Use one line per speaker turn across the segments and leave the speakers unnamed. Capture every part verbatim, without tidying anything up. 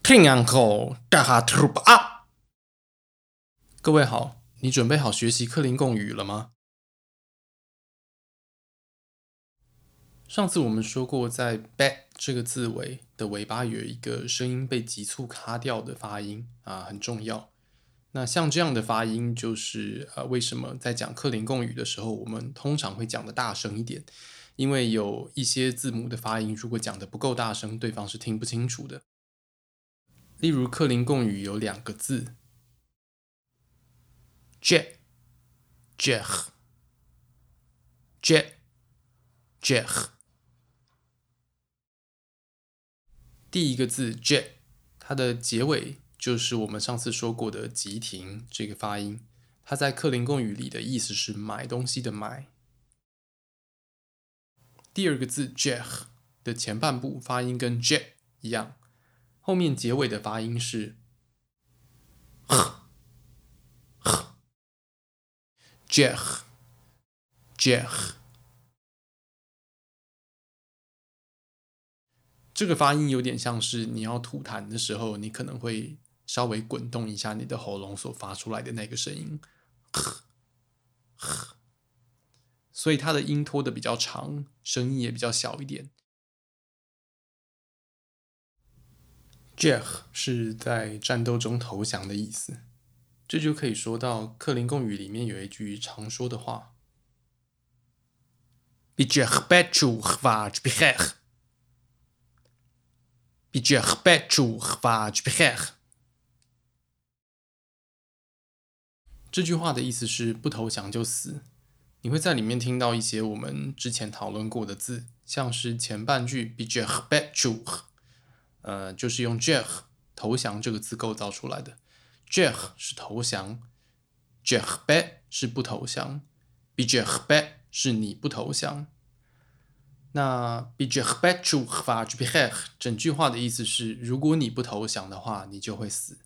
听安口大哈图巴啊！各位好，你准备好学习克林贡语了吗？上次我们说过，在 bet 这个字尾的尾巴有一个声音被急促卡掉的发音啊，很重要。那像这样的发音，就是呃，为什么在讲克林贡语的时候，我们通常会讲的大声一点？因为有一些字母的发音，如果讲的不够大声，对方是听不清楚的。例如克林贡语有两个字 j j j j 第一个字 j 它的结尾就是我们上次说过的急停这个发音，它在克林贡语里的意思是买东西的买。第二个字 j 的前半部发音跟 j 一样，后面结尾的发音是 j j 这个发音有点像是你要吐痰的时候，你可能会稍微滚动一下你的喉咙所发出来的那个声音，所以它的音拖的比较长，声音也比较小一点。j 是在战斗中投降的意思，这就可以说到克林贡语里面有一句常说的话 Bijech bechu chvaj bichech Bijech bechu chvaj bichech 这句话的意思是不投降就死。你会在里面听到一些我们之前讨论过的字，像是前半句 Bijech bechu 呃，就是用 jech 投降这个字构造出来的。jech 是投降 jech be 是不投降 bijech be 是你不投降。那 bijech be chu chvaj bichech 整句话的意思是，如果你不投降的话，你就会死。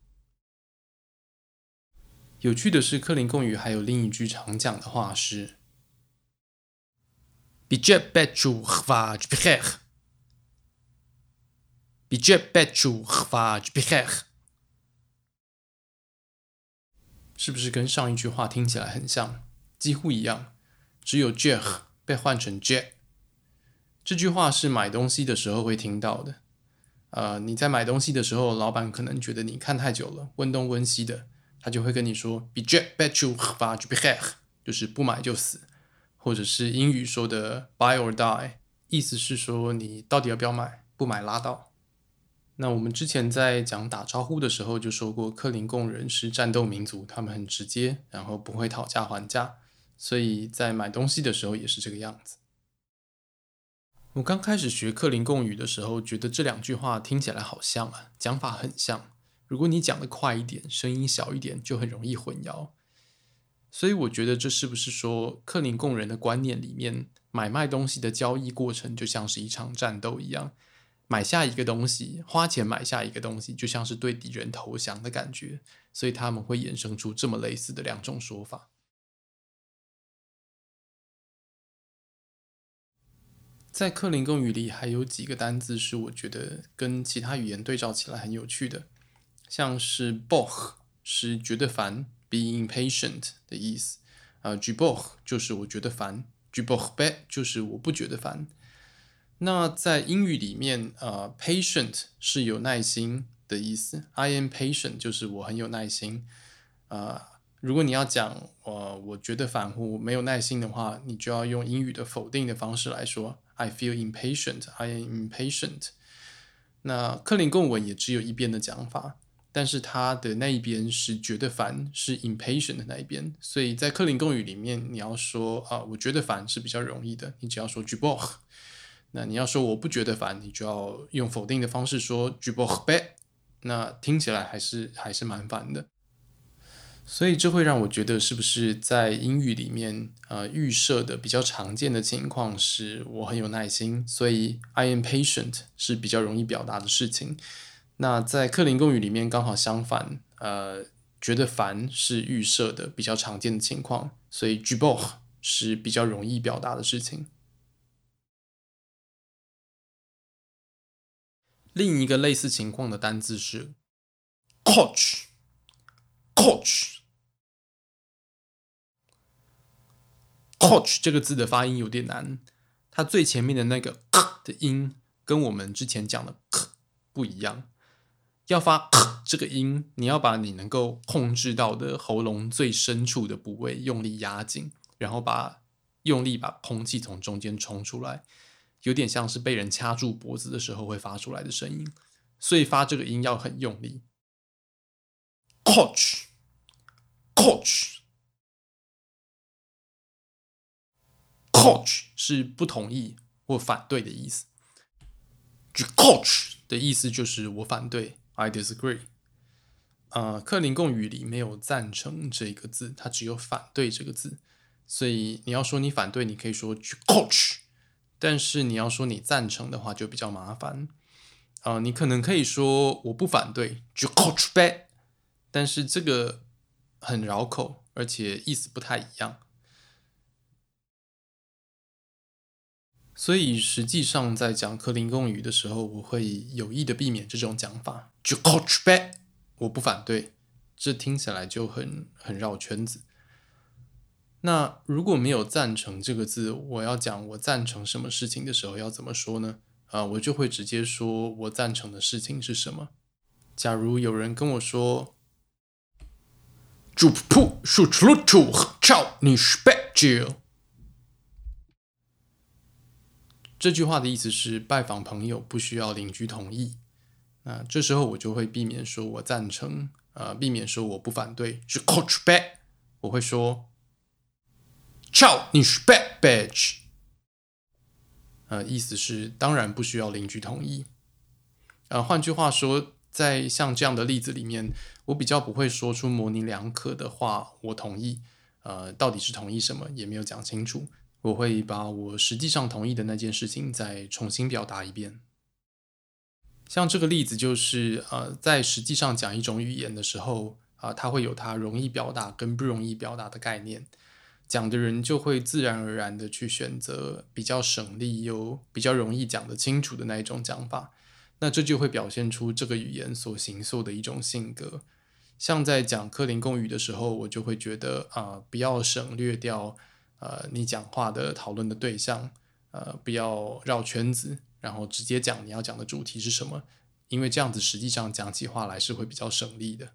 有趣的是，克林贡语还有另一句常讲的话是 bijech be chu chvaj bichech bijech be chu chvaj bichech 是不是跟上一句话听起来很像？几乎一样，只有 jech 被换成 j。这句话是买东西的时候会听到的。呃，你在买东西的时候，老板可能觉得你看太久了，问东问西的，他就会跟你说 bijech bechu chvaj bichech 就是不买就死，或者是英语说的 buy or die， 意思是说你到底要不要买，不买拉倒。那我们之前在讲打招呼的时候就说过，克林贡人是战斗民族，他们很直接，然后不会讨价还价，所以在买东西的时候也是这个样子。我刚开始学克林贡语的时候，觉得这两句话听起来好像啊，讲法很像。如果你讲得快一点，声音小一点，就很容易混淆。所以我觉得这是不是说，克林贡人的观念里面，买卖东西的交易过程就像是一场战斗一样？买下一个东西，花钱买下一个东西，就像是对敌人投降的感觉，所以他们会衍生出这么类似的两种说法。在克林贡语里还有几个单字是我觉得跟其他语言对照起来很有趣的，像是 boch 是觉得烦 be impatient 的意思，呃 jiboch 就是我觉得烦 jiboch be 就是我不觉得烦。那在英语里面，呃 patient 是有耐心的意思 I am patient 就是我很有耐心。呃，如果你要讲呃我觉得烦或没有耐心的话，你就要用英语的否定的方式来说 I feel impatient I am impatient。 那克林贡文也只有一边的讲法，但是它的那一边是觉得烦，是 impatient 的那一边，所以在克林贡语里面，你要说啊、呃、我觉得烦是比较容易的，你只要说 jiboch。那你要说我不觉得烦，你就要用否定的方式说 jiboch be， 那听起来还是还是蛮烦的。所以这会让我觉得，是不是在英语里面，呃，预设的比较常见的情况是我很有耐心，所以 I am patient 是比较容易表达的事情。那在克林贡语里面刚好相反，呃，觉得烦是预设的比较常见的情况，所以 jiboch 是比较容易表达的事情。 另一个类似情况的单字是 coach coach coach 这个字的发音有点难，它最前面的那个 k 的音跟我们之前讲的 k 不一样。要发 k 这个音，你要把你能够控制到的喉咙最深处的部位用力压紧，然后把用力把空气从中间冲出来，有点像是被人掐住脖子的时候会发出来的声音，所以发这个音要很用力。coach coach coach 是不同意或反对的意思。coach 的意思就是我反对 I disagree。呃，克林贡语里没有赞成这个字，它只有反对这个字，所以你要说你反对，你可以说 coach， 但是你要说你赞成的话就比较麻烦。呃，你可能可以说我不反对 coach back， 但是这个很绕口，而且意思不太一样。所以实际上在讲克林贡语的时候，我会有意的避免这种讲法 coach back， 我不反对，这听起来就很很绕圈子。那如果没有赞成这个字，我要讲我赞成什么事情的时候要怎么说呢？啊、呃，我就会直接说我赞成的事情是什么。假如有人跟我说主仆是出处照你是白酒，这句话的意思是拜访朋友不需要邻居同意。那这时候我就会避免说我赞成，呃，避免说我不反对，是 coach back， 我会说照你是白 badge， 呃，意思是当然不需要邻居同意。呃，换句话说，在像这样的例子里面，我比较不会说出模棱两可的话，我同意，呃，到底是同意什么也没有讲清楚。我会把我实际上同意的那件事情再重新表达一遍。像这个例子就是，呃，在实际上讲一种语言的时候，啊、呃，它会有它容易表达跟不容易表达的概念。讲的人就会自然而然的去选择比较省力又比较容易讲得清楚的那一种讲法。那这就会表现出这个语言所形塑的一种性格。像在讲克林贡语的时候，我就会觉得啊、呃，不要省略掉呃你讲话的讨论的对象，呃，不要绕圈子，然后直接讲你要讲的主题是什么，因为这样子实际上讲起话来是会比较省力的。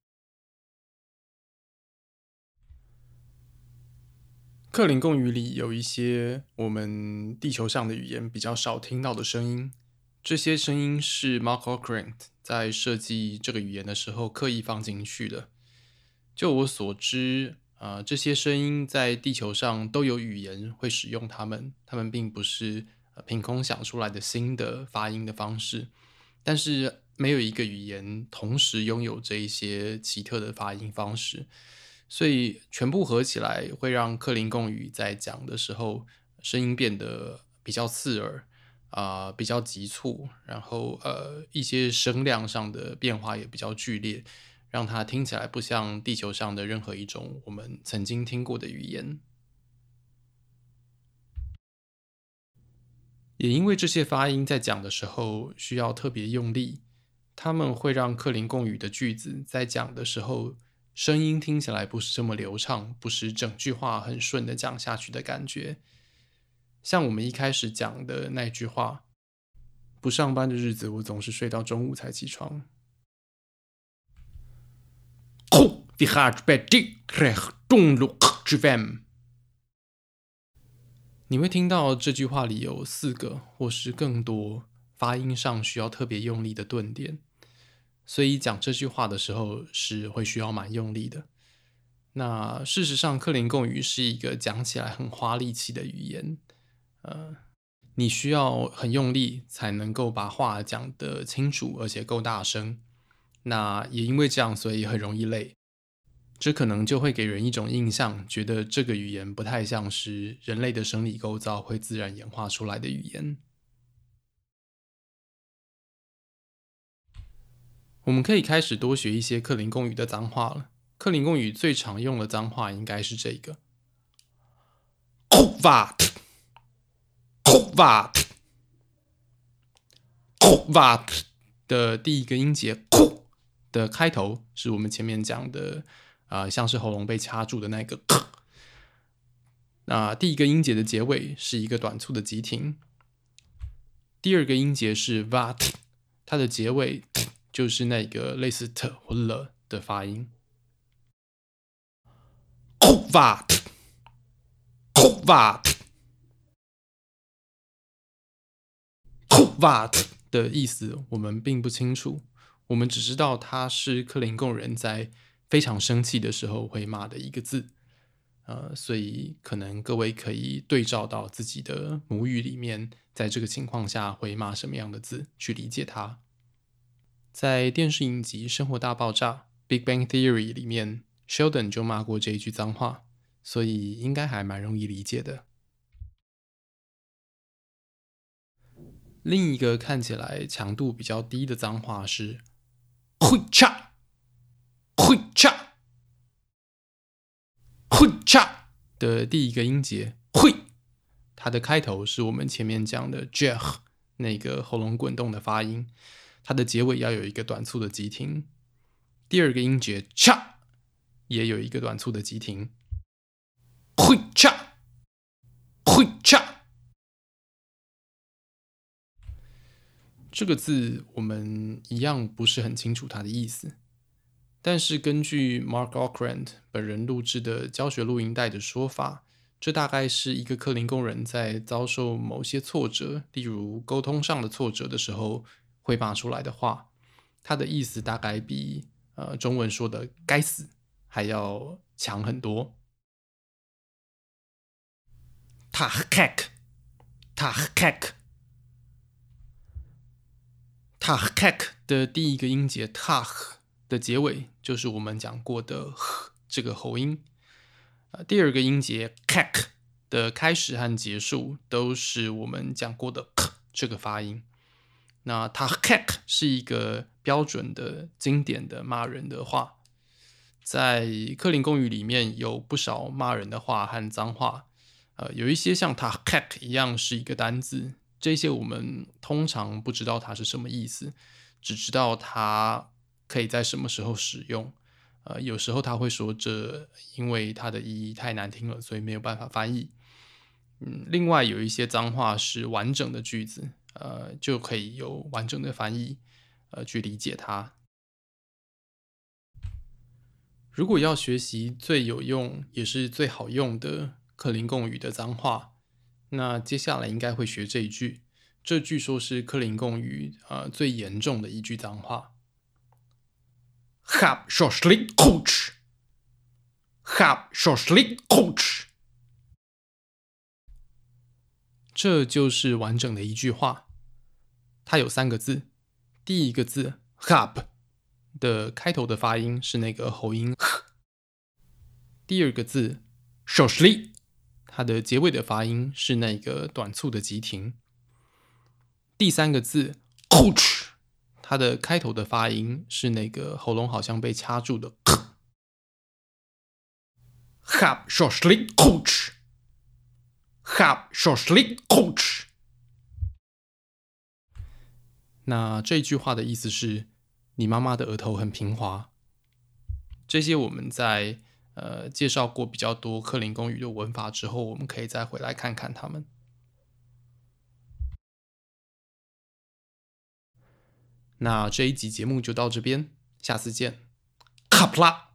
克林贡语里有一些我们地球上的语言比较少听到的声音，这些声音是 Mark Okrand 在设计这个语言的时候刻意放进去的。就我所知，呃，这些声音在地球上都有语言会使用它们，它们并不是、呃、凭空想出来的新的发音的方式，但是没有一个语言同时拥有这一些奇特的发音方式，所以全部合起来会让克林贡语在讲的时候声音变得比较刺耳，啊、呃，比较急促，然后呃一些声量上的变化也比较剧烈，让它听起来不像地球上的任何一种我们曾经听过的语言。也因为这些发音在讲的时候需要特别用力，它们会让克林贡语的句子在讲的时候声音听起来不是这么流畅，不是整句话很顺的讲下去的感觉。像我们一开始讲的那句话，不上班的日子我总是睡到中午才起床。你会听到这句话里有四个或是更多发音上需要特别用力的顿点，所以讲这句话的时候是会需要蛮用力的。那事实上克林贡语是一个讲起来很花力气的语言，呃，你需要很用力才能够把话讲得清楚而且够大声，那也因为这样所以很容易累。这可能就会给人一种印象，觉得这个语言不太像是人类的生理构造会自然演化出来的语言。我们可以开始多学一些克林贡语的脏话了。克林贡语最常用的脏话应该是这个 Kovat Kovat Kovat 的第一个音节 K 的开头是我们前面讲的、呃、像是喉咙被掐住的那个 K。 那第一个音节的结尾是一个短促的急停，第二个音节是 vat， 它的结尾就是那个类似 t 或 l 的发音。vat vat vat 的意思我们并不清楚，我们只知道它是克林贡人在非常生气的时候会骂的一个字。呃，所以可能各位可以对照到自己的母语里面，在这个情况下会骂什么样的字，去理解它。在电视影集《生活大爆炸》（Big Bang Theory） 里面 ，Sheldon 就骂过这一句脏话，所以应该还蛮容易理解的。另一个看起来强度比较低的脏话是“会cha”，会cha。会cha的第一个音节会，它的开头是我们前面讲的 j 那个喉咙滚动的发音，它的结尾要有一个短促的急停。第二个音节 cha 也有一个短促的急停。会cha，会cha。这个字我们一样不是很清楚它的意思。但是根据 Mark Okrand 本人录制的教学录音带的说法，这大概是一个克林贡人在遭受某些挫折，例如沟通上的挫折的时候会骂出来的话。它的意思大概比、呃、中文说的该死还要强很多。tahkek tahkek tahkek 的第一个音节 tah的结尾就是我们讲过的 h 这个喉音、呃、第二个音节 kek 的开始和结束都是我们讲过的 k 这个发音。那 tahkek 是一个标准的经典的骂人的话，在克林贡语里面有不少骂人的话和脏话、呃、有一些像 tahkek 一样是一个单字，这些我们通常不知道它是什么意思，只知道它可以在什么时候使用。呃，有时候他会说这因为它的意义太难听了，所以没有办法翻译。嗯，另外有一些脏话是完整的句子，呃，就可以有完整的翻译，呃，去理解它。如果要学习最有用也是最好用的克林贡语的脏话，那接下来应该会学这一句。这据说是克林贡语、呃、最严重的一句脏话。Hab shoslik coach Hab shoslik coach 这就是完整的一句话。它有三个字，第一个字 hab 的开头的发音是那个喉音 h， 第二个字 shoslik 它的结尾的发音是那个短促的急停，第三个字 coach 它的开头的发音是那个喉咙好像被掐住的 k。 Hab shoslik coach Hab shoslik coach。 那这句话的意思是你妈妈的额头很平滑。这些我们在呃介绍过比较多克林贡语的文法之后，我们可以再回来看看它们。那这一集节目就到这边，下次见，卡普拉。